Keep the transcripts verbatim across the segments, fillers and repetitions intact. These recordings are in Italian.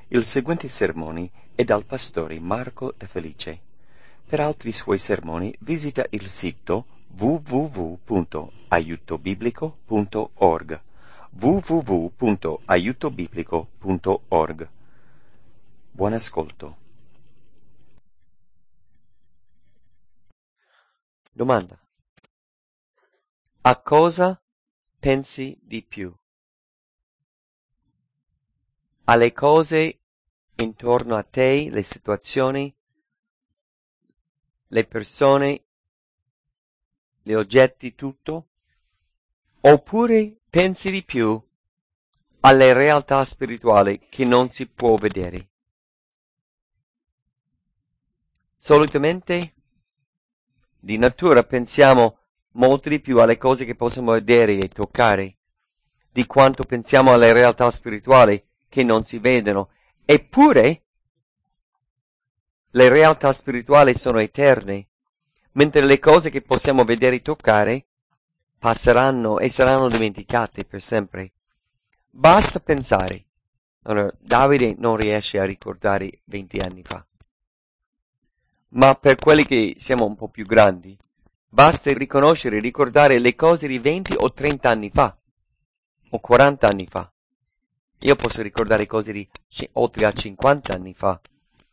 Il seguente sermone è dal pastore Marco De Felice. Per altri suoi sermoni visita il sito w w w punto aiuto biblico punto org w w w punto aiuto biblico punto org. Buon ascolto. Domanda. A cosa pensi di più? Alle cose intorno a te, le situazioni, le persone, gli oggetti, tutto? Oppure pensi di più alle realtà spirituali che non si può vedere? Solitamente di natura pensiamo molto di più alle cose che possiamo vedere e toccare di quanto pensiamo alle realtà spirituali che non si vedono. Eppure le realtà spirituali sono eterne, mentre le cose che possiamo vedere e toccare passeranno e saranno dimenticate per sempre. Basta pensare. Allora, Davide non riesce a ricordare venti anni fa. Ma per quelli che siamo un po' più grandi, basta riconoscere e ricordare le cose di venti o trenta anni fa, o quaranta anni fa. Io posso ricordare cose di oltre a cinquanta anni fa.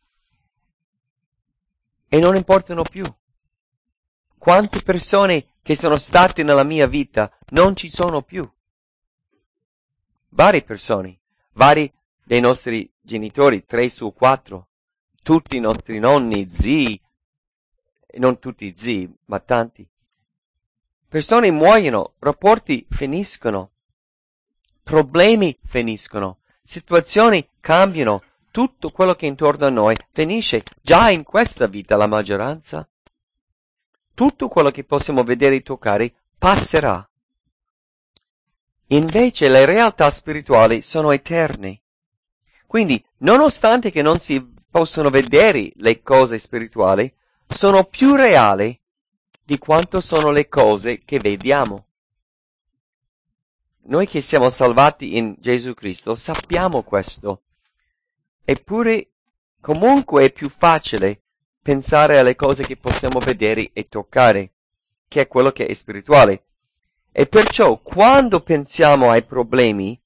E non importano più. Quante persone che sono state nella mia vita non ci sono più. Varie persone, vari dei nostri genitori, tre su quattro, tutti i nostri nonni, zii, non tutti zii, ma tanti. Persone muoiono, rapporti finiscono, problemi finiscono, situazioni cambiano, tutto quello che è intorno a noi finisce. Già in questa vita la maggioranza, tutto quello che possiamo vedere e toccare passerà. Invece le realtà spirituali sono eterne. Quindi, nonostante che non si possono vedere le cose spirituali, sono più reali di quanto sono le cose che vediamo. Noi che siamo salvati in Gesù Cristo sappiamo questo. Eppure, comunque è più facile pensare alle cose che possiamo vedere e toccare, che è quello che è spirituale. E perciò, quando pensiamo ai problemi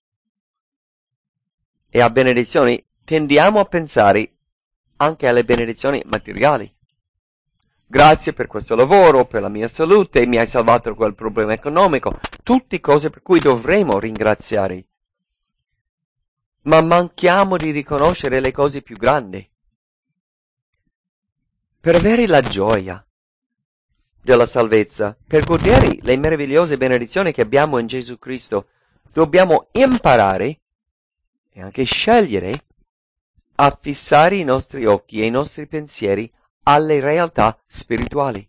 e a benedizioni, tendiamo a pensare anche alle benedizioni materiali. Grazie per questo lavoro, per la mia salute, mi hai salvato da quel problema economico, tutte cose per cui dovremo ringraziare. Ma manchiamo di riconoscere le cose più grandi. Per avere la gioia della salvezza, per godere le meravigliose benedizioni che abbiamo in Gesù Cristo, dobbiamo imparare e anche scegliere a fissare i nostri occhi e i nostri pensieri alle realtà spirituali.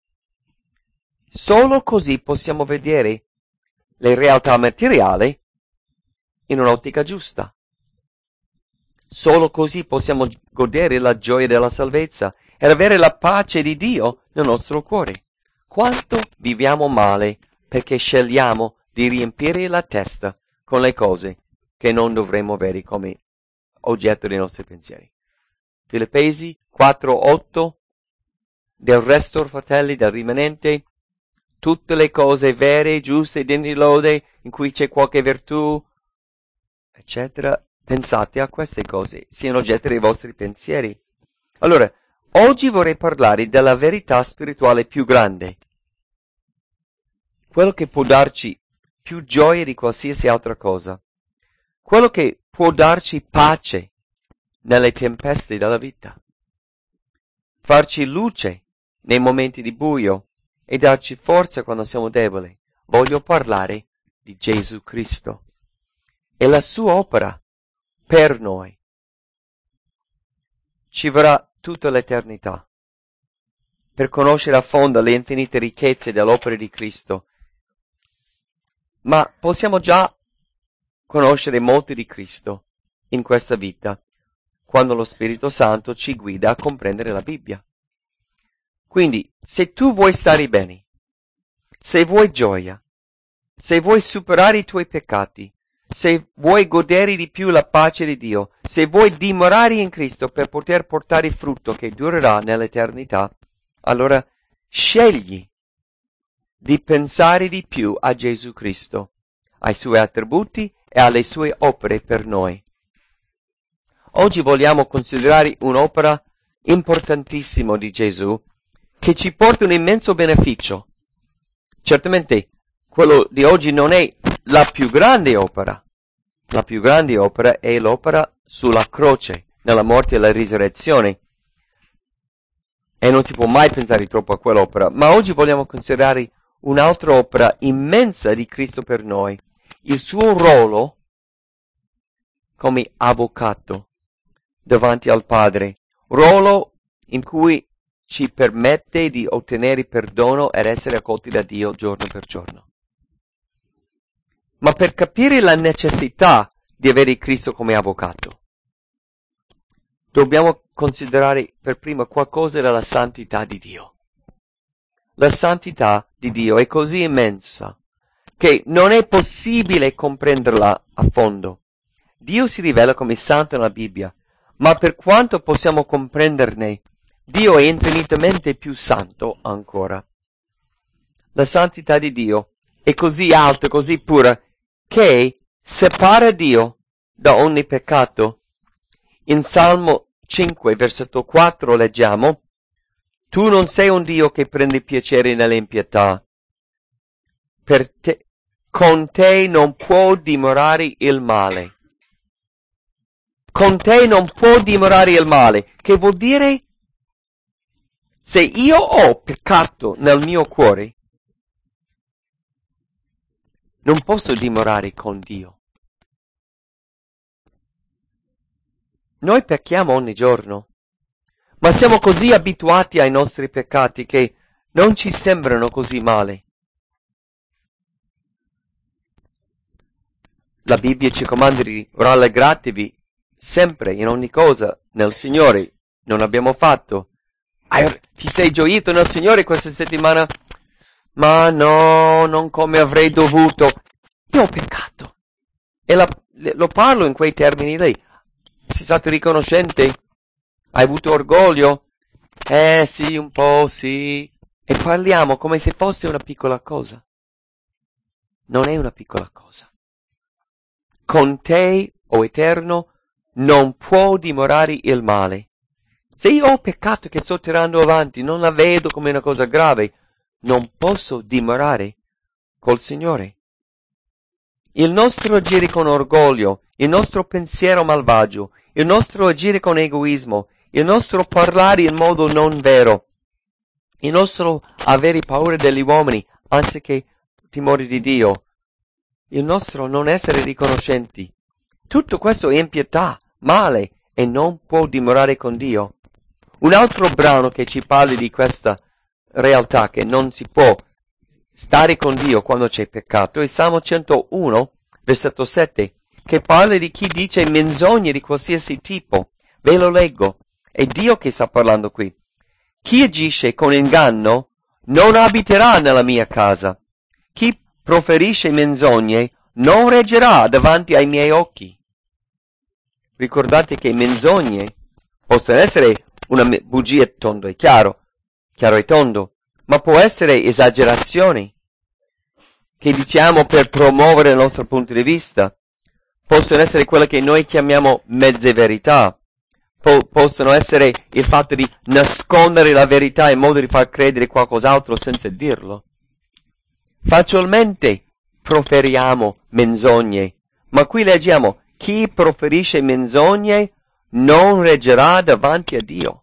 Solo così possiamo vedere le realtà materiali in un'ottica giusta. Solo così possiamo godere la gioia della salvezza e avere la pace di Dio nel nostro cuore. Quanto viviamo male perché scegliamo di riempire la testa con le cose che non dovremmo avere come oggetto dei nostri pensieri. Filippesi quattro otto. Del resto, fratelli, del rimanente, tutte le cose vere, giuste, degne di lode, in cui c'è qualche virtù, eccetera, pensate a queste cose, siano oggetto dei vostri pensieri. Allora, oggi vorrei parlare della verità spirituale più grande, quello che può darci più gioia di qualsiasi altra cosa, quello che può darci pace nelle tempeste della vita, farci luce nei momenti di buio e darci forza quando siamo deboli. Voglio parlare di Gesù Cristo e la sua opera per noi. Ci vorrà tutta l'eternità per conoscere a fondo le infinite ricchezze dell'opera di Cristo, ma possiamo già conoscere molto di Cristo in questa vita, quando lo Spirito Santo ci guida a comprendere la Bibbia. Quindi, se tu vuoi stare bene, se vuoi gioia, se vuoi superare i tuoi peccati, se vuoi godere di più la pace di Dio, se vuoi dimorare in Cristo per poter portare frutto che durerà nell'eternità, allora scegli di pensare di più a Gesù Cristo, ai suoi attributi e alle sue opere per noi. Oggi vogliamo considerare un'opera importantissima di Gesù che ci porta un immenso beneficio. Certamente quello di oggi non è la più grande opera. La più grande opera è l'opera sulla croce, nella morte e la risurrezione. E non si può mai pensare troppo a quell'opera. Ma oggi vogliamo considerare un'altra opera immensa di Cristo per noi. Il suo ruolo come avvocato davanti al Padre. Ruolo in cui ci permette di ottenere perdono ed essere accolti da Dio giorno per giorno. Ma per capire la necessità di avere Cristo come avvocato, dobbiamo considerare per prima qualcosa della santità di Dio. La santità di Dio è così immensa che non è possibile comprenderla a fondo. Dio si rivela come santo nella Bibbia, ma per quanto possiamo comprenderne, Dio è infinitamente più santo ancora. La santità di Dio è così alta, così pura, che separa Dio da ogni peccato. In Salmo cinque, versetto quattro leggiamo: Tu non sei un Dio che prende piacere nell'impietà. Per te, con te non può dimorare il male. Con te non può dimorare il male. Che vuol dire? Se io ho peccato nel mio cuore, non posso dimorare con Dio. Noi pecchiamo ogni giorno, ma siamo così abituati ai nostri peccati che non ci sembrano così male. La Bibbia ci comanda di rallegratevi sempre in ogni cosa nel Signore. Non abbiamo fatto. Ah, ti sei gioito nel Signore questa settimana? Ma no, non come avrei dovuto. Io ho peccato. E la, lo parlo in quei termini lì. Sei stato riconoscente? Hai avuto orgoglio? Eh sì, un po' sì. E parliamo come se fosse una piccola cosa. Non è una piccola cosa. Con te, o Eterno, non può dimorare il male. Se io ho peccato che sto tirando avanti, non la vedo come una cosa grave, non posso dimorare col Signore. Il nostro agire con orgoglio, il nostro pensiero malvagio, il nostro agire con egoismo, il nostro parlare in modo non vero, il nostro avere paura degli uomini anziché timore di Dio, il nostro non essere riconoscenti, tutto questo è impietà, male, e non può dimorare con Dio. Un altro brano che ci parli di questa realtà che non si può stare con Dio quando c'è peccato è Salmo centouno, versetto sette, che parla di chi dice menzogne di qualsiasi tipo. Ve lo leggo, è Dio che sta parlando qui. Chi agisce con inganno non abiterà nella mia casa. Chi proferisce menzogne non reggerà davanti ai miei occhi. Ricordate che menzogne possono essere una bugia tondo e chiaro, chiaro e tondo, ma può essere esagerazioni che diciamo per promuovere il nostro punto di vista. Possono essere quelle che noi chiamiamo mezze verità. Po- possono essere il fatto di nascondere la verità in modo di far credere qualcos'altro senza dirlo. Facilmente proferiamo menzogne, ma qui leggiamo: chi proferisce menzogne non reggerà davanti a Dio.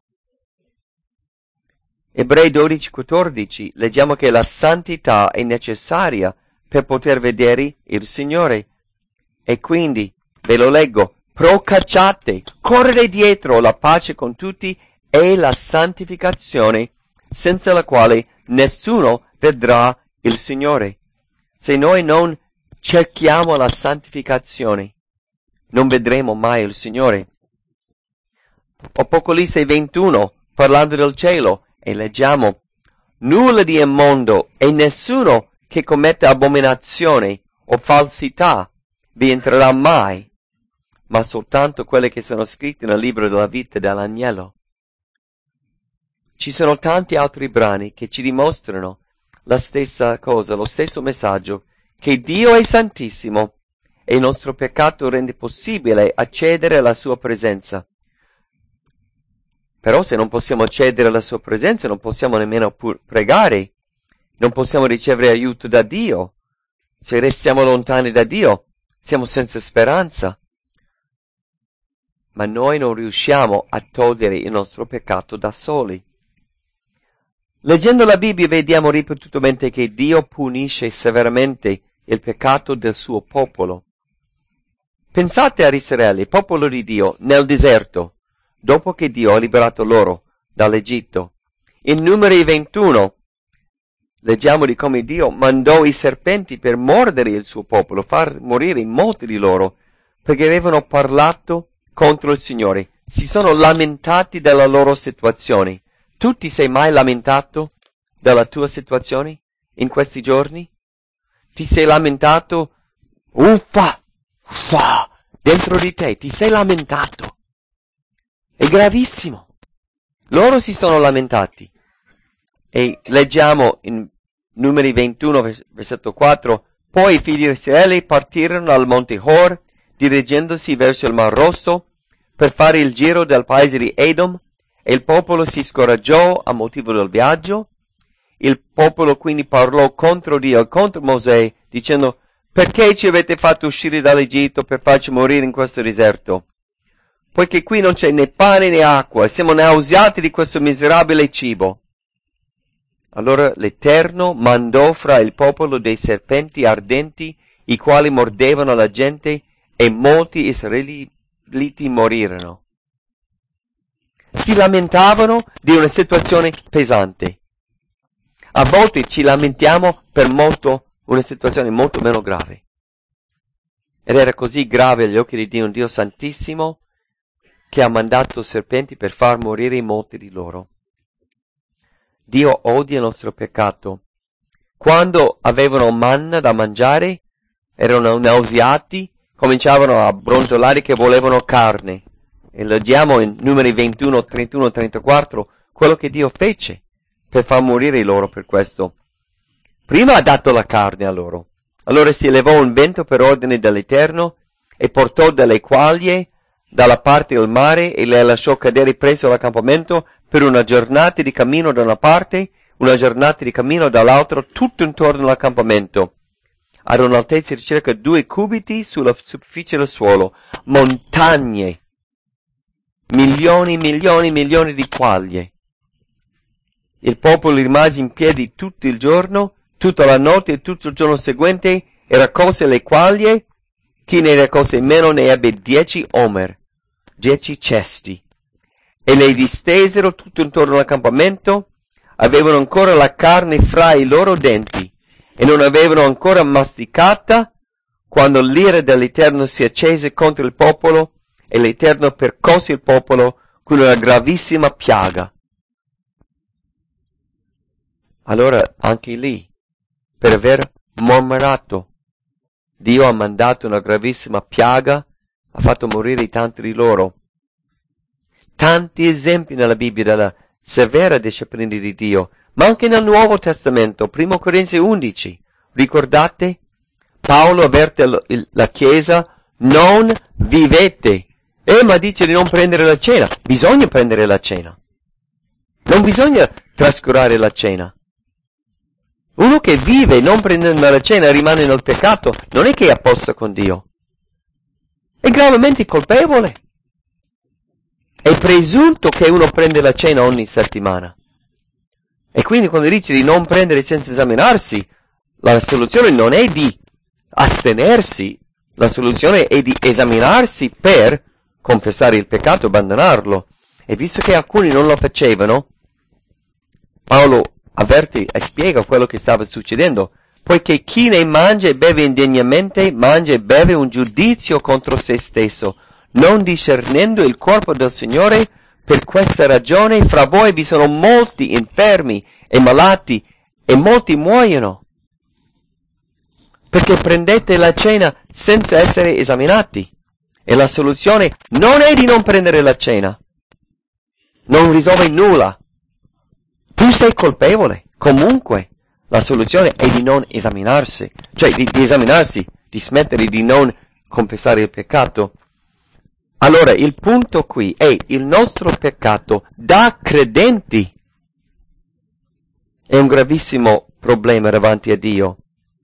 Ebrei dodici quattordici leggiamo che la santità è necessaria per poter vedere il Signore. E quindi, ve lo leggo, procacciate, correre dietro la pace con tutti e la santificazione, senza la quale nessuno vedrà il Signore. Se noi non cerchiamo la santificazione, non vedremo mai il Signore. Apocalisse ventuno, parlando del cielo, e leggiamo: nulla di immondo e nessuno che commetta abominazione o falsità vi entrerà mai, ma soltanto quelle che sono scritte nel libro della vita dell'agnello. Ci sono tanti altri brani che ci dimostrano la stessa cosa, lo stesso messaggio, che Dio è santissimo e il nostro peccato rende possibile accedere alla sua presenza. Però se non possiamo accedere alla sua presenza, non possiamo nemmeno pur pregare, non possiamo ricevere aiuto da Dio. Se restiamo lontani da Dio, siamo senza speranza. Ma noi non riusciamo a togliere il nostro peccato da soli. Leggendo la Bibbia vediamo ripetutamente che Dio punisce severamente il peccato del suo popolo. Pensate a Israele, il popolo di Dio, nel deserto, dopo che Dio ha liberato loro dall'Egitto. In Numeri ventuno leggiamo di come Dio mandò i serpenti per mordere il suo popolo, far morire molti di loro, perché avevano parlato contro il Signore. Si sono lamentati della loro situazione. Tu ti sei mai lamentato della tua situazione in questi giorni? Ti sei lamentato? Uffa! Uffa! Dentro di te ti sei lamentato. È gravissimo. Loro si sono lamentati. E leggiamo in Numeri ventuno, versetto quattro, poi i figli di Israele partirono dal monte Hor, dirigendosi verso il Mar Rosso, per fare il giro del paese di Edom, e il popolo si scoraggiò a motivo del viaggio. Il popolo quindi parlò contro Dio e contro Mosè, dicendo: perché ci avete fatto uscire dall'Egitto per farci morire in questo deserto? Poiché qui non c'è né pane né acqua, e siamo nauseati di questo miserabile cibo. Allora l'Eterno mandò fra il popolo dei serpenti ardenti, i quali mordevano la gente, e molti israeliti morirono. Si lamentavano di una situazione pesante. A volte ci lamentiamo per molto, una situazione molto meno grave. Ed era così grave agli occhi di Dio, un Dio santissimo, che ha mandato serpenti per far morire molti di loro. Dio odia il nostro peccato. Quando avevano manna da mangiare, erano nauseati, cominciavano a brontolare che volevano carne. E leggiamo in Numeri ventuno, trentuno, trentaquattro quello che Dio fece per far morire loro per questo. Prima ha dato la carne a loro. Allora si elevò un vento per ordine dell'Eterno e portò delle quaglie dalla parte del mare e le lasciò cadere presso l'accampamento per una giornata di cammino da una parte, una giornata di cammino dall'altra, tutto intorno all'accampamento, ad un'altezza di circa due cubiti sulla superficie del suolo, montagne, milioni, milioni, milioni di quaglie. Il popolo rimase in piedi tutto il giorno, tutta la notte e tutto il giorno seguente, e raccolse le quaglie. Chi ne raccolse meno ne ebbe dieci omer, dieci cesti, e le distesero tutto intorno all'accampamento. Avevano ancora la carne fra i loro denti, e non avevano ancora masticata, quando l'ira dell'Eterno si accese contro il popolo, e l'Eterno percosse il popolo con una gravissima piaga. Allora anche lì, per aver mormorato, Dio ha mandato una gravissima piaga, ha fatto morire tanti di loro. Tanti esempi nella Bibbia della severa disciplina di Dio, ma anche nel Nuovo Testamento, primo Corinzi undici. Ricordate? Paolo avverte la Chiesa: non vivete. Eh, ma dice di non prendere la cena. Bisogna prendere la cena. Non bisogna trascurare la cena. Uno che vive non prendendo la cena rimane nel peccato, non è che è a posto con Dio. È gravemente colpevole. È presunto che uno prende la cena ogni settimana. E quindi quando dice di non prendere senza esaminarsi, la soluzione non è di astenersi, la soluzione è di esaminarsi per confessare il peccato e abbandonarlo. E visto che alcuni non lo facevano, Paolo avverte e spiega quello che stava succedendo, poiché chi ne mangia e beve indegnamente mangia e beve un giudizio contro se stesso, non discernendo il corpo del Signore. Per questa ragione fra voi vi sono molti infermi e malati, e molti muoiono. perché prendete la cena senza essere esaminati. E la soluzione non è di non prendere la cena. Non risolve nulla. Tu sei colpevole. Comunque, la soluzione è di non esaminarsi. Cioè, di, di esaminarsi, di smettere di non confessare il peccato. Allora, il punto qui è il nostro peccato da credenti. È un gravissimo problema davanti a Dio.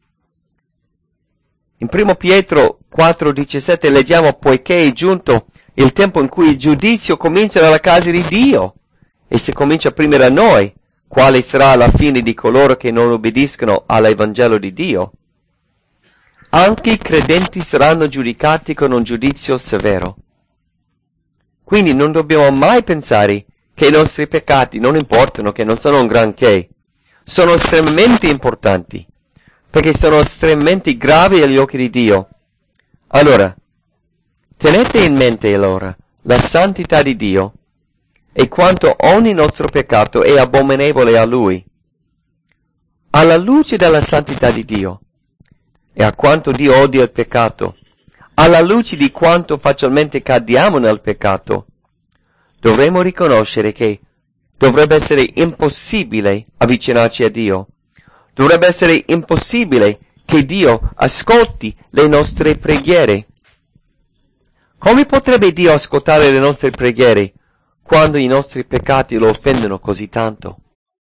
In primo Pietro quattro diciassette leggiamo: poiché è giunto il tempo in cui il giudizio comincia dalla casa di Dio, e se comincia prima da noi, quale sarà la fine di coloro che non obbediscono all'Evangelo di Dio? Anche i credenti saranno giudicati con un giudizio severo. Quindi non dobbiamo mai pensare che i nostri peccati non importano, che non sono un granché. Sono estremamente importanti, perché sono estremamente gravi agli occhi di Dio. Allora, tenete in mente allora la santità di Dio e quanto ogni nostro peccato è abominevole a Lui. Alla luce della santità di Dio e a quanto Dio odia il peccato, alla luce di quanto facilmente cadiamo nel peccato, dovremo riconoscere che dovrebbe essere impossibile avvicinarci a Dio. Dovrebbe essere impossibile che Dio ascolti le nostre preghiere. Come potrebbe Dio ascoltare le nostre preghiere quando i nostri peccati lo offendono così tanto?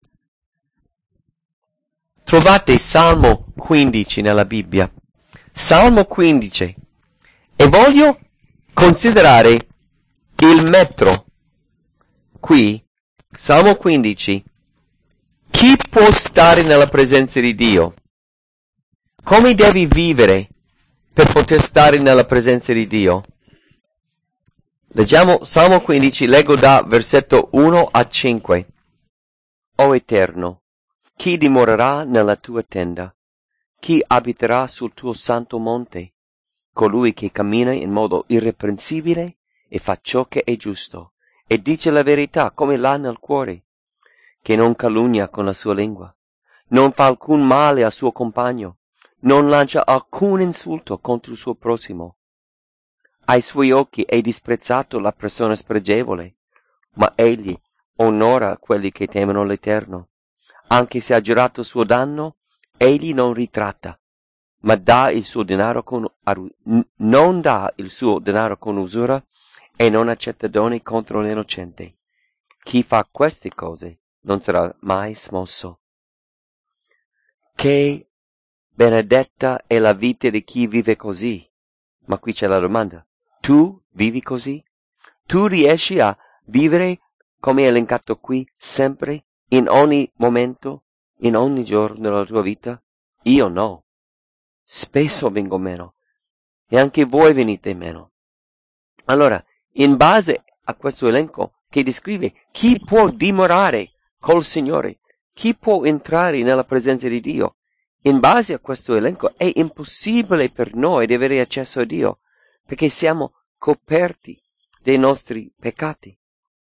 Trovate Salmo quindici nella Bibbia. Salmo quindici. E voglio considerare il metro. Qui, Salmo quindici. Chi può stare nella presenza di Dio? Come devi vivere per poter stare nella presenza di Dio? Leggiamo Salmo quindici, leggo da versetto uno a cinque. O Eterno, chi dimorerà nella tua tenda? Chi abiterà sul tuo santo monte? Colui che cammina in modo irreprensibile e fa ciò che è giusto, e dice la verità come l'ha nel cuore, che non calunnia con la sua lingua, non fa alcun male al suo compagno, non lancia alcun insulto contro il suo prossimo. Ai suoi occhi è disprezzato la persona spregevole, ma egli onora quelli che temono l'Eterno. Anche se ha giurato il suo danno, egli non ritratta, ma dà il suo denaro con, non dà il suo denaro con usura e non accetta doni contro l'innocente. Chi fa queste cose non sarà mai smosso. Che benedetta è la vita di chi vive così. Ma qui c'è la domanda. Tu vivi così? Tu riesci a vivere come è elencato qui, sempre, in ogni momento, in ogni giorno della tua vita? Io no. Spesso vengo meno. E anche voi venite meno. Allora, in base a questo elenco che descrive chi può dimorare col Signore, chi può entrare nella presenza di Dio, in base a questo elenco è impossibile per noi di avere accesso a Dio, perché siamo coperti dei nostri peccati.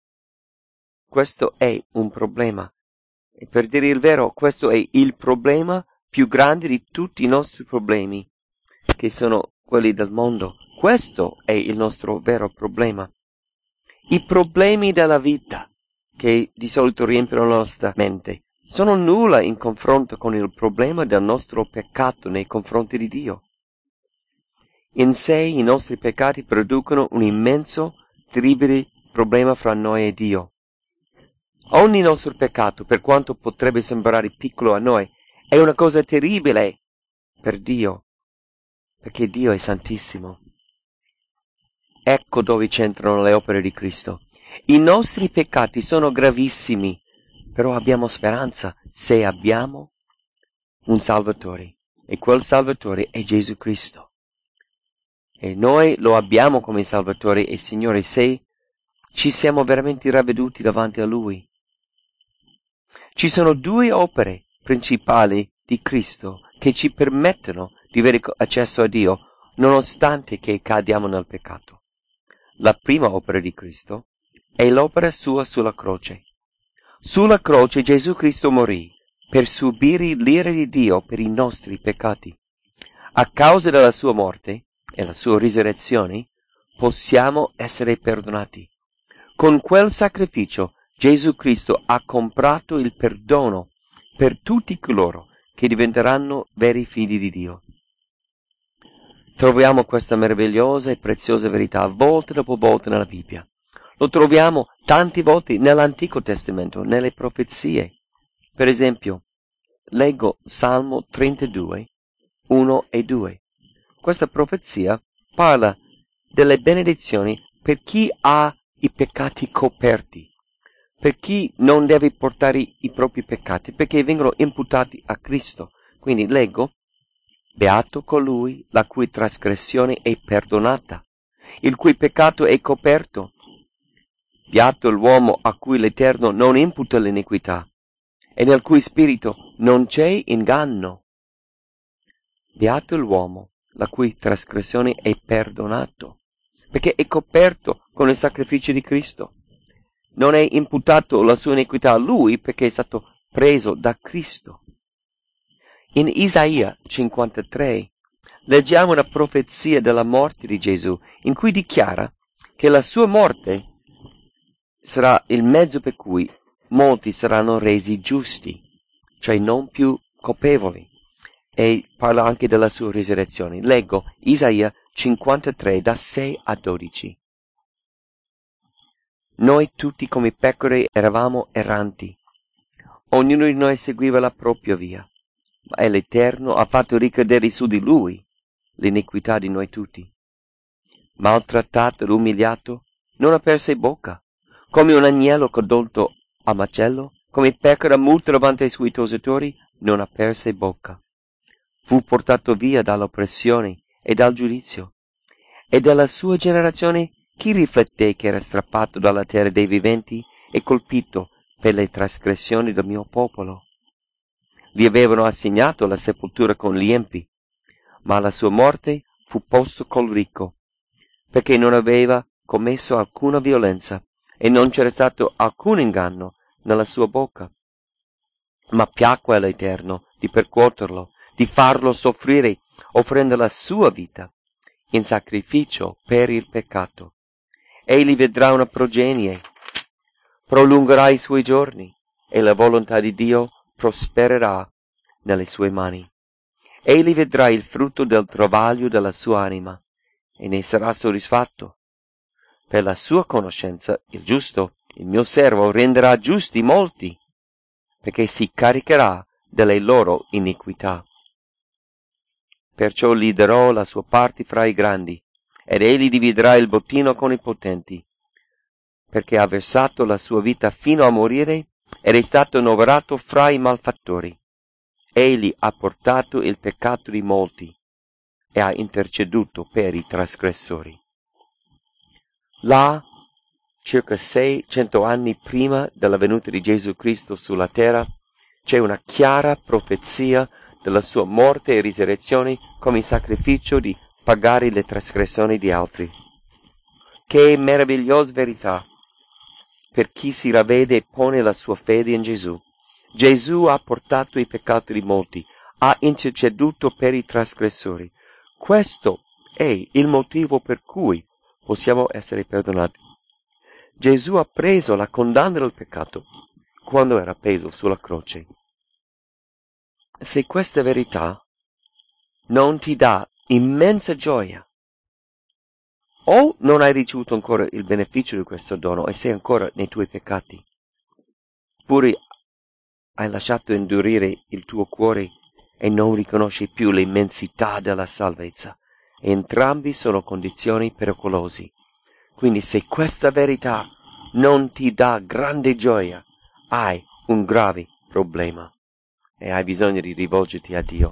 Questo è un problema. E per dire il vero, questo è il problema più grande di tutti i nostri problemi, che sono quelli del mondo. Questo è il nostro vero problema. I problemi della vita, che di solito riempiono la nostra mente, sono nulla in confronto con il problema del nostro peccato nei confronti di Dio. In sé i nostri peccati producono un immenso, terribile problema fra noi e Dio. Ogni nostro peccato, per quanto potrebbe sembrare piccolo a noi, è una cosa terribile per Dio, perché Dio è santissimo. Ecco dove c'entrano le opere di Cristo. I nostri peccati sono gravissimi, però abbiamo speranza se abbiamo un Salvatore, e quel Salvatore è Gesù Cristo. E noi lo abbiamo come Salvatore e Signore se ci siamo veramente ravveduti davanti a Lui. Ci sono due opere principali di Cristo che ci permettono di avere accesso a Dio, nonostante che cadiamo nel peccato. La prima opera di Cristo è l'opera sua sulla croce. Sulla croce Gesù Cristo morì per subire l'ira di Dio per i nostri peccati. A causa della sua morte e la sua risurrezione possiamo essere perdonati. Con quel sacrificio Gesù Cristo ha comprato il perdono per tutti coloro che diventeranno veri figli di Dio. Troviamo questa meravigliosa e preziosa verità volta dopo volta nella Bibbia. Lo troviamo tanti volte nell'Antico Testamento, nelle profezie. Per esempio, leggo Salmo trentadue, uno e due. Questa profezia parla delle benedizioni per chi ha i peccati coperti, per chi non deve portare i propri peccati, perché vengono imputati a Cristo. Quindi leggo: beato colui la cui trasgressione è perdonata, il cui peccato è coperto. Beato l'uomo a cui l'Eterno non imputa l'iniquità e nel cui spirito non c'è inganno. Beato l'uomo la cui trasgressione è perdonato, perché è coperto con il sacrificio di Cristo. Non è imputato la sua iniquità a lui, perché è stato preso da Cristo. In Isaia cinquantatré leggiamo una profezia della morte di Gesù, in cui dichiara che la sua morte sarà il mezzo per cui molti saranno resi giusti, cioè non più colpevoli. E parla anche della sua risurrezione. Leggo Isaia cinquantatré da sei a dodici. Noi tutti come pecore eravamo erranti, ognuno di noi seguiva la propria via, ma l'Eterno ha fatto ricadere su di lui l'iniquità di noi tutti. Maltrattato ed umiliato, non aperse bocca, come un agnello condotto al macello, come pecora muta davanti ai suoi tosatori, non aperse bocca. Fu portato via dall'oppressione e dal giudizio. E della sua generazione chi rifletté che era strappato dalla terra dei viventi e colpito per le trasgressioni del mio popolo? Gli avevano assegnato la sepoltura con gli empi, ma alla sua morte fu posto col ricco, perché non aveva commesso alcuna violenza e non c'era stato alcun inganno nella sua bocca. Ma piacque all'Eterno di percuoterlo, di farlo soffrire, offrendo la sua vita in sacrificio per il peccato. Egli vedrà una progenie, prolungherà i suoi giorni, e la volontà di Dio prospererà nelle sue mani. Egli vedrà il frutto del travaglio della sua anima, e ne sarà soddisfatto. Per la sua conoscenza, il giusto, il mio servo, renderà giusti molti, perché si caricherà delle loro iniquità. Perciò gli darò la sua parte fra i grandi, ed egli dividerà il bottino con i potenti, perché ha versato la sua vita fino a morire ed è stato annoverato fra i malfattori. Egli ha portato il peccato di molti e ha interceduto per i trasgressori. Là, circa seicento anni prima della venuta di Gesù Cristo sulla terra, c'è una chiara profezia della sua morte e risurrezione come sacrificio di pagare le trasgressioni di altri. Che meravigliosa verità per chi si ravvede e pone la sua fede in Gesù. Gesù ha portato i peccati di molti, ha interceduto per i trasgressori. Questo è il motivo per cui possiamo essere perdonati. Gesù ha preso la condanna del peccato quando era appeso sulla croce. Se questa verità non ti dà immensa gioia, o non hai ricevuto ancora il beneficio di questo dono e sei ancora nei tuoi peccati, oppure hai lasciato indurire il tuo cuore e non riconosci più l'immensità della salvezza. Entrambi sono condizioni pericolose. Quindi se questa verità non ti dà grande gioia, hai un grave problema e hai bisogno di rivolgerti a Dio.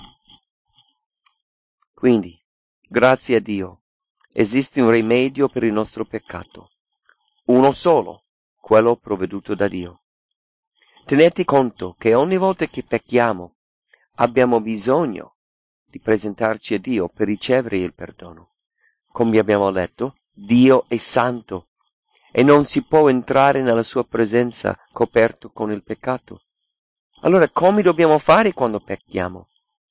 Quindi, grazie a Dio, esiste un rimedio per il nostro peccato, uno solo, quello provveduto da Dio. Tenete conto che ogni volta che pecchiamo abbiamo bisogno di presentarci a Dio per ricevere il perdono. Come abbiamo letto, Dio è santo e non si può entrare nella sua presenza coperto con il peccato. Allora come dobbiamo fare quando pecchiamo?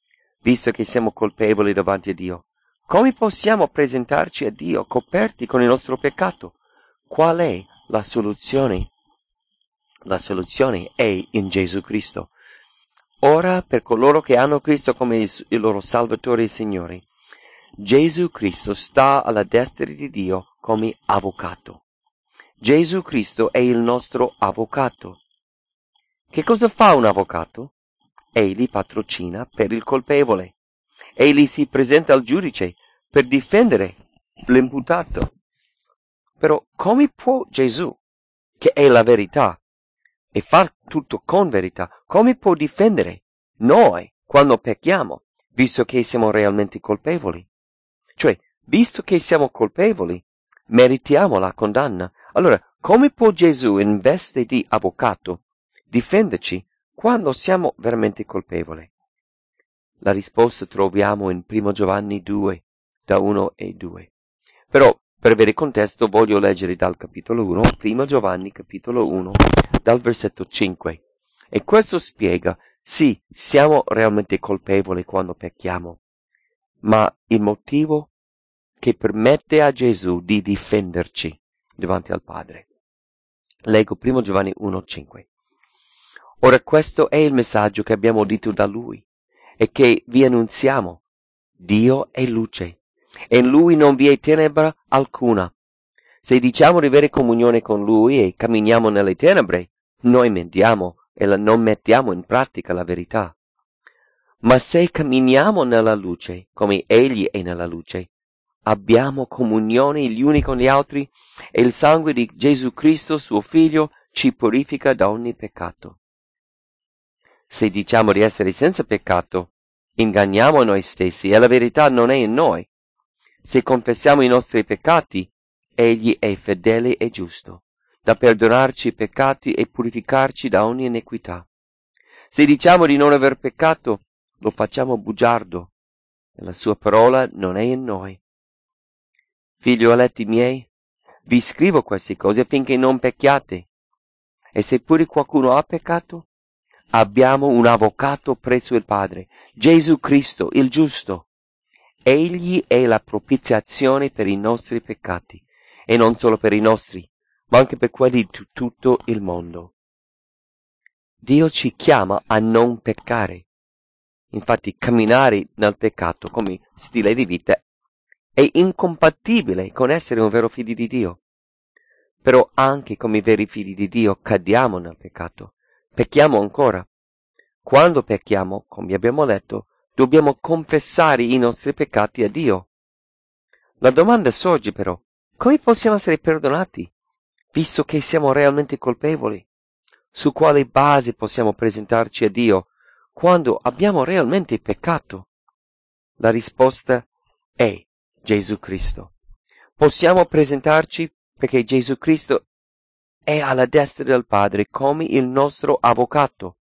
visto che siamo colpevoli davanti a Dio? Come possiamo presentarci a Dio coperti con il nostro peccato? Qual è la soluzione? La soluzione è in Gesù Cristo. Ora, per coloro che hanno Cristo come il, il loro Salvatore e Signore, Gesù Cristo sta alla destra di Dio come avvocato. Gesù Cristo è il nostro avvocato. Che cosa fa un avvocato? Egli patrocina per il colpevole. Egli si presenta al giudice per difendere l'imputato. Però come può Gesù, che è la verità, e fa tutto con verità, come può difendere noi quando pecchiamo, visto che siamo realmente colpevoli? Cioè, visto che siamo colpevoli, meritiamo la condanna. Allora, come può Gesù, in veste di avvocato, difenderci quando siamo veramente colpevoli? La risposta troviamo in primo Giovanni due, da uno e due. Però, per avere contesto, voglio leggere dal capitolo uno, primo Giovanni capitolo uno, dal versetto cinque. E questo spiega, sì, siamo realmente colpevoli quando pecchiamo, ma il motivo che permette a Gesù di difenderci davanti al Padre. Leggo primo Giovanni uno, cinque. Ora questo è il messaggio che abbiamo udito da Lui e che vi annunziamo. Dio è luce e in Lui non vi è tenebra alcuna. Se diciamo di avere comunione con Lui e camminiamo nelle tenebre, noi mentiamo e la, non mettiamo in pratica la verità. Ma se camminiamo nella luce, come Egli è nella luce, abbiamo comunione gli uni con gli altri e il sangue di Gesù Cristo, suo Figlio, ci purifica da ogni peccato. Se diciamo di essere senza peccato, inganniamo noi stessi e la verità non è in noi. Se confessiamo i nostri peccati, Egli è fedele e giusto, da perdonarci i peccati e purificarci da ogni iniquità. Se diciamo di non aver peccato, lo facciamo bugiardo, e la sua parola non è in noi. Figlioletti miei, vi scrivo queste cose affinché non pecchiate. E se pure qualcuno ha peccato, abbiamo un avvocato presso il Padre, Gesù Cristo, il giusto. Egli è la propiziazione per i nostri peccati, e non solo per i nostri, ma anche per quelli di tutto il mondo. Dio ci chiama a non peccare. Infatti, camminare nel peccato come stile di vita è incompatibile con essere un vero figlio di Dio. Però anche come veri figli di Dio cadiamo nel peccato. Pecchiamo ancora. Quando pecchiamo, come abbiamo letto, dobbiamo confessare i nostri peccati a Dio. La domanda sorge però, come possiamo essere perdonati, visto che siamo realmente colpevoli? Su quale base possiamo presentarci a Dio quando abbiamo realmente peccato? La risposta è Gesù Cristo. Possiamo presentarci perché Gesù Cristo è alla destra del Padre come il nostro avvocato.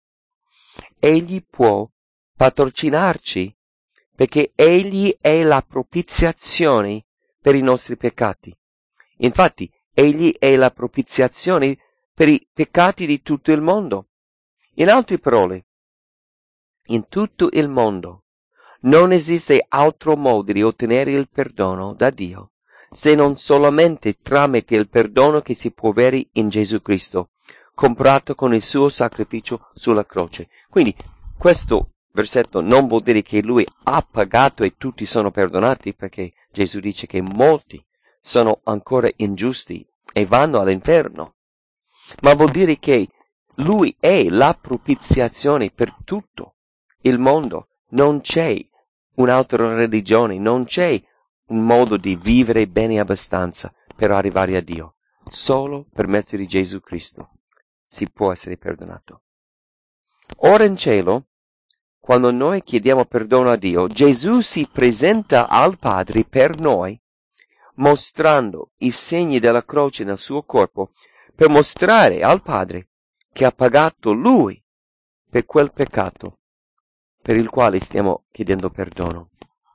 Egli può patrocinarci perché Egli è la propiziazione per i nostri peccati. Infatti, Egli è la propiziazione per i peccati di tutto il mondo. In altre parole, in tutto il mondo non esiste altro modo di ottenere il perdono da Dio se non solamente tramite il perdono che si può avere in Gesù Cristo, comprato con il suo sacrificio sulla croce. Quindi questo versetto non vuol dire che Lui ha pagato e tutti sono perdonati, perché Gesù dice che molti sono ancora ingiusti e vanno all'inferno, ma vuol dire che Lui è la propiziazione per tutto il mondo. Non c'è un'altra religione, non c'è un modo di vivere bene abbastanza per arrivare a Dio. Solo per mezzo di Gesù Cristo si può essere perdonato. Ora in cielo, quando noi chiediamo perdono a Dio, Gesù si presenta al Padre per noi, mostrando i segni della croce nel suo corpo, per mostrare al Padre che ha pagato Lui per quel peccato per il quale stiamo chiedendo perdono.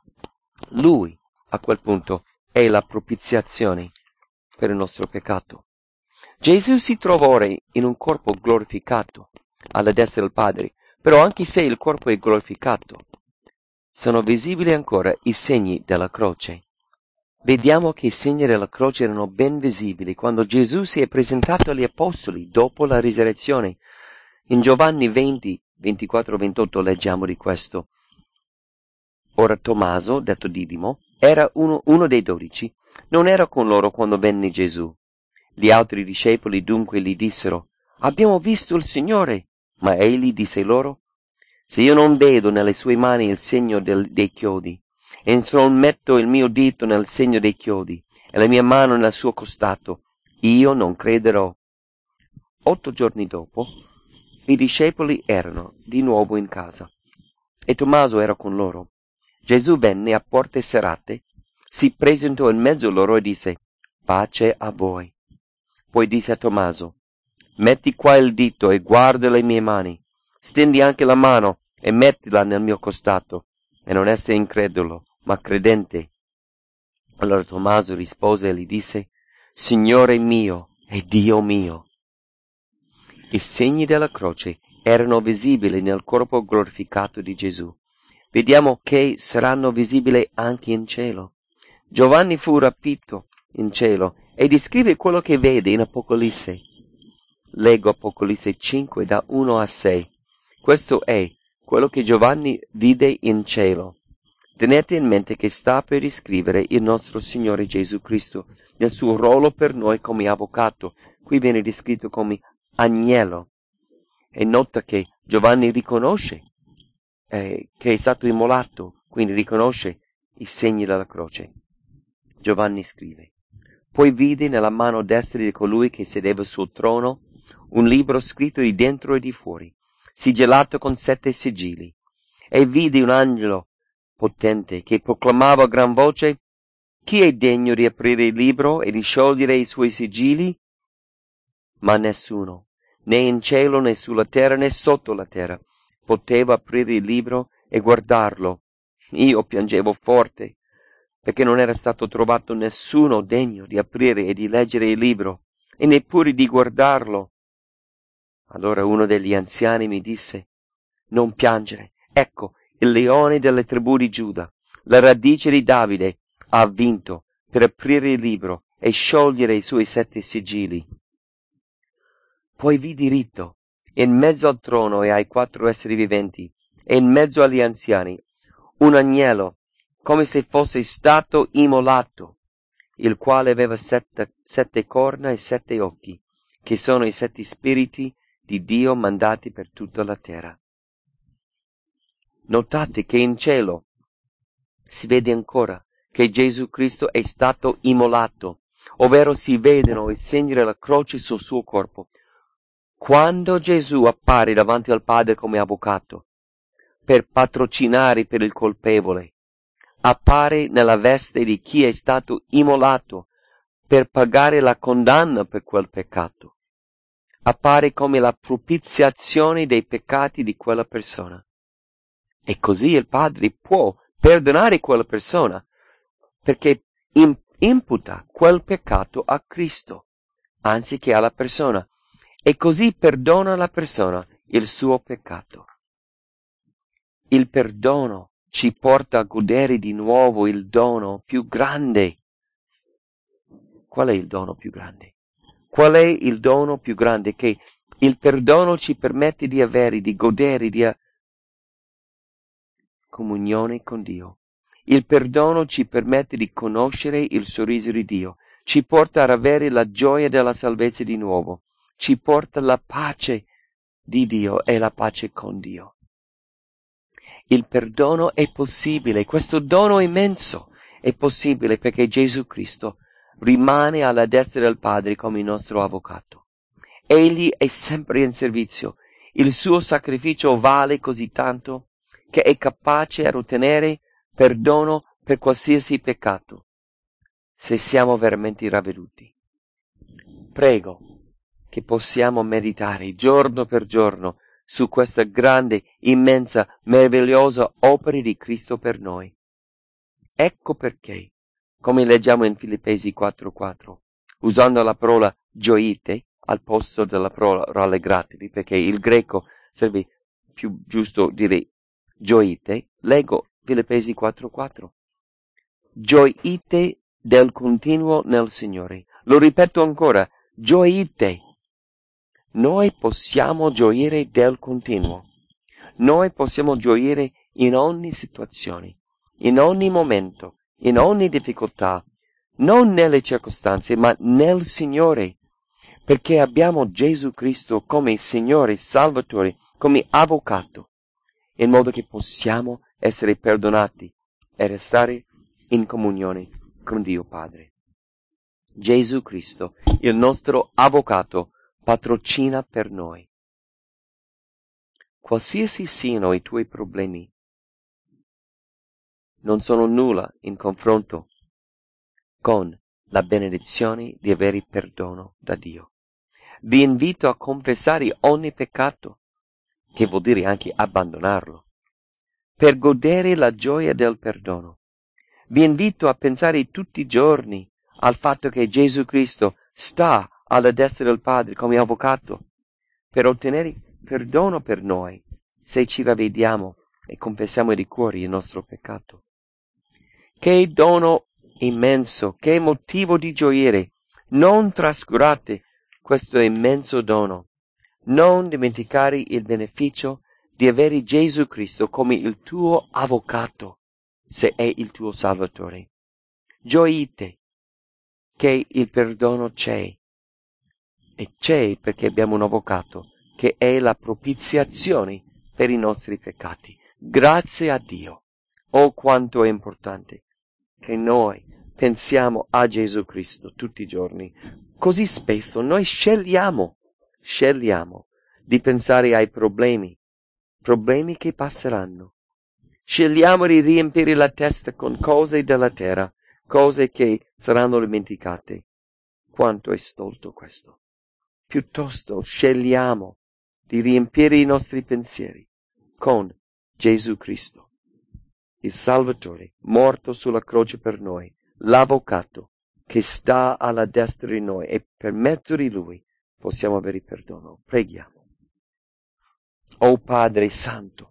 Lui, a quel punto, è la propiziazione per il nostro peccato. Gesù si trova ora in un corpo glorificato alla destra del Padre, però anche se il corpo è glorificato, sono visibili ancora i segni della croce. Vediamo che i segni della croce erano ben visibili quando Gesù si è presentato agli apostoli dopo la risurrezione. In Giovanni venti, ventiquattro ventotto leggiamo di questo. Ora Tommaso, detto Didimo, era uno, uno dei dodici, non era con loro quando venne Gesù. Gli altri discepoli dunque gli dissero: abbiamo visto il Signore. Ma egli disse loro: se io non vedo nelle sue mani il segno del, dei chiodi, e non metto il mio dito nel segno dei chiodi, e la mia mano nel suo costato, io non crederò. Otto giorni dopo, i discepoli erano di nuovo in casa, e Tommaso era con loro. Gesù venne a porte serrate, si presentò in mezzo loro e disse: pace a voi. Poi disse a Tommaso: metti qua il dito e guarda le mie mani, stendi anche la mano e mettila nel mio costato, e non essere incredulo, ma credente. Allora Tommaso rispose e gli disse: Signore mio e Dio mio. I segni della croce erano visibili nel corpo glorificato di Gesù. Vediamo che saranno visibili anche in cielo. Giovanni fu rapito in cielo e descrive quello che vede in Apocalisse. Leggo Apocalisse cinque da uno a sei. Questo è quello che Giovanni vide in cielo. Tenete in mente che sta per iscrivere il nostro Signore Gesù Cristo nel suo ruolo per noi come avvocato. Qui viene descritto come agnello. E nota che Giovanni riconosce eh, che è stato immolato, quindi riconosce i segni della croce. Giovanni scrive: poi vidi nella mano destra di colui che sedeva sul trono un libro scritto di dentro e di fuori, sigillato con sette sigilli, e vidi un angelo potente che proclamava a gran voce: chi è degno di aprire il libro e di sciogliere i suoi sigilli? Ma nessuno, né in cielo né sulla terra né sotto la terra, poteva aprire il libro e guardarlo. Io piangevo forte, perché non era stato trovato nessuno degno di aprire e di leggere il libro, e neppure di guardarlo. Allora uno degli anziani mi disse: non piangere, ecco, il leone delle tribù di Giuda, la radice di Davide, ha vinto per aprire il libro e sciogliere i suoi sette sigilli. Poi vidi ritto, in mezzo al trono e ai quattro esseri viventi, e in mezzo agli anziani, un agnello, come se fosse stato immolato, il quale aveva sette, sette corna e sette occhi, che sono i sette spiriti di Dio mandati per tutta la terra. Notate che in cielo si vede ancora che Gesù Cristo è stato immolato, ovvero si vedono i segni della croce sul suo corpo. Quando Gesù appare davanti al Padre come avvocato, per patrocinare per il colpevole, appare nella veste di chi è stato immolato per pagare la condanna per quel peccato. Appare come la propiziazione dei peccati di quella persona. E così il Padre può perdonare quella persona, perché imputa quel peccato a Cristo, anziché alla persona, e così perdona alla persona il suo peccato. Il perdono ci porta a godere di nuovo il dono più grande. Qual è il dono più grande? Qual è il dono più grande che il perdono ci permette di avere, di godere, di comunione con Dio? Il perdono ci permette di conoscere il sorriso di Dio, ci porta ad avere la gioia della salvezza di nuovo, ci porta la pace di Dio e la pace con Dio. Il perdono è possibile, questo dono immenso è possibile perché Gesù Cristo rimane alla destra del Padre come il nostro avvocato. Egli è sempre in servizio. Il suo sacrificio vale così tanto che è capace a ottenere perdono per qualsiasi peccato, se siamo veramente ravveduti. Prego che possiamo meditare giorno per giorno su questa grande, immensa, meravigliosa opera di Cristo per noi. Ecco perché, come leggiamo in Filippesi quattro quattro, usando la parola gioite al posto della parola rallegratevi, perché il greco serve più giusto dire gioite, leggo Filippesi quattro quattro. Gioite del continuo nel Signore. Lo ripeto ancora, gioite. Noi possiamo gioire del continuo. Noi possiamo gioire in ogni situazione, in ogni momento, in ogni difficoltà, non nelle circostanze, ma nel Signore, perché abbiamo Gesù Cristo come Signore, Salvatore, come Avvocato, in modo che possiamo essere perdonati e restare in comunione con Dio Padre. Gesù Cristo, il nostro Avvocato, patrocina per noi. Qualsiasi siano i tuoi problemi, non sono nulla in confronto con la benedizione di avere perdono da Dio. Vi invito a confessare ogni peccato, che vuol dire anche abbandonarlo, per godere la gioia del perdono. Vi invito a pensare tutti i giorni al fatto che Gesù Cristo sta alla destra del Padre come avvocato per ottenere perdono per noi se ci ravvediamo e confessiamo di cuore il nostro peccato. Che dono immenso, che motivo di gioire! Non trascurate questo immenso dono. Non dimenticare il beneficio di avere Gesù Cristo come il tuo avvocato, se è il tuo Salvatore. Gioite che il perdono c'è. E c'è perché abbiamo un avvocato che è la propiziazione per i nostri peccati. Grazie a Dio. Oh, quanto è importante che noi pensiamo a Gesù Cristo tutti i giorni. Così spesso noi scegliamo, scegliamo di pensare ai problemi, problemi che passeranno. Scegliamo di riempire la testa con cose della terra, cose che saranno dimenticate. Quanto è stolto questo! Piuttosto scegliamo di riempire i nostri pensieri con Gesù Cristo, il Salvatore, morto sulla croce per noi, l'Avvocato che sta alla destra di noi, e per mezzo di Lui possiamo avere perdono. Preghiamo. O Padre Santo,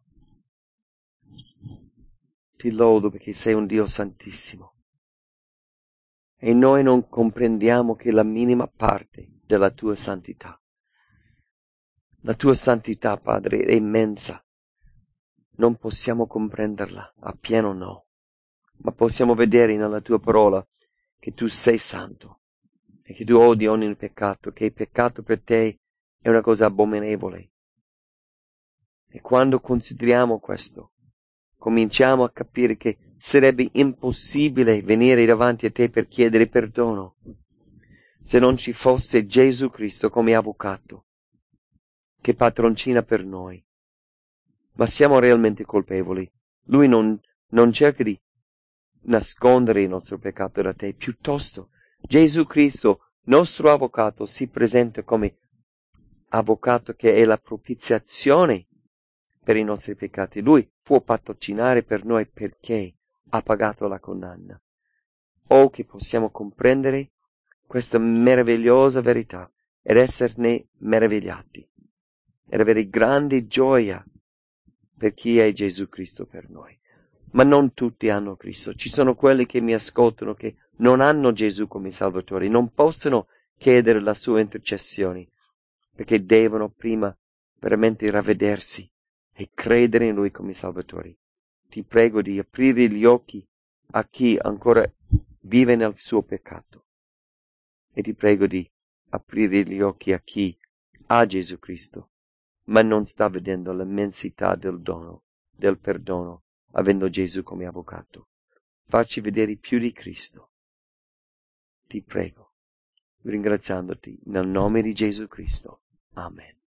ti lodo perché sei un Dio santissimo e noi non comprendiamo che la minima parte della tua santità. La tua santità, Padre, è immensa. Non possiamo comprenderla appieno, no, ma possiamo vedere nella tua parola che tu sei santo e che tu odi ogni peccato, che il peccato per te è una cosa abominevole. E quando consideriamo questo, cominciamo a capire che sarebbe impossibile venire davanti a te per chiedere perdono se non ci fosse Gesù Cristo come avvocato che patroncina per noi. Ma siamo realmente colpevoli. Lui non, non cerca di nascondere il nostro peccato da te, piuttosto Gesù Cristo, nostro avvocato, si presenta come avvocato che è la propiziazione per i nostri peccati. Lui può patrocinare per noi perché ha pagato la condanna. O che possiamo comprendere questa meravigliosa verità ed esserne meravigliati ed avere grande gioia per chi è Gesù Cristo per noi. Ma non tutti hanno Cristo. Ci sono quelli che mi ascoltano che non hanno Gesù come Salvatore, non possono chiedere la sua intercessione, perché devono prima veramente ravvedersi e credere in Lui come Salvatore. Ti prego di aprire gli occhi a chi ancora vive nel suo peccato e ti prego di aprire gli occhi a chi ha Gesù Cristo, ma non sta vedendo l'immensità del dono, del perdono, avendo Gesù come avvocato. Facci vedere più di Cristo. Ti prego, ringraziandoti nel nome di Gesù Cristo. Amen.